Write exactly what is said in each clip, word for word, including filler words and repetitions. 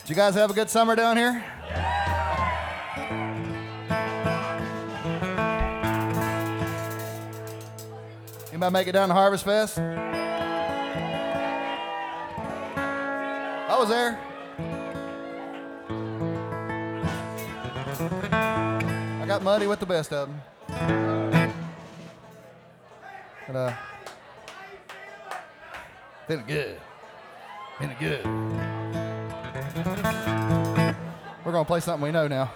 you guys have a good summer down here? Anybody make it down to Harvest Fest? I was there. I got muddy with the best of them. But, uh, feeling good. Feeling good. We're going to play something we know now.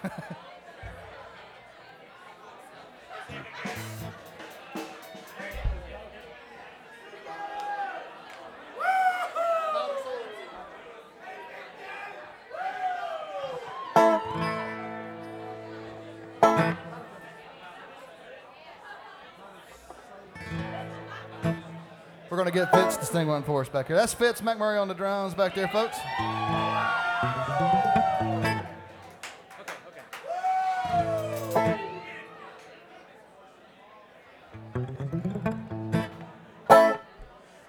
We're going to get Fitz to sing one for us back here. That's Fitz McMurray on the drums back there, folks. Okay, okay.